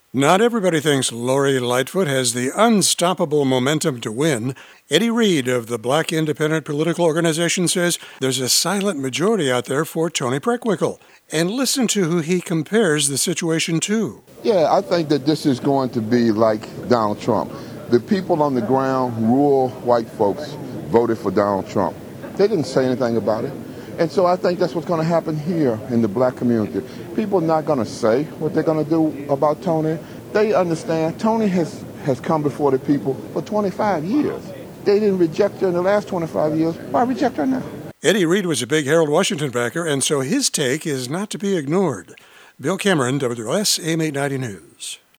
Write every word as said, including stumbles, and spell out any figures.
Not everybody thinks Lori Lightfoot has the unstoppable momentum to win. Eddie Reed of the Black Independent Political Organization says there's a silent majority out there for Toni Preckwinkle. And listen to who he compares the situation to. Yeah, I think that this is going to be like Donald Trump. The people on the ground, rural white folks, voted for Donald Trump. They didn't say anything about it. And so I think that's what's going to happen here in the black community. People are not going to say what they're going to do about Toni. They understand Toni has, has come before the people for twenty-five years. They didn't reject her in the last twenty-five years. Why reject her now? Eddie Reed was a big Harold Washington backer, and so his take is not to be ignored. Bill Cameron, W S A M eight ninety News.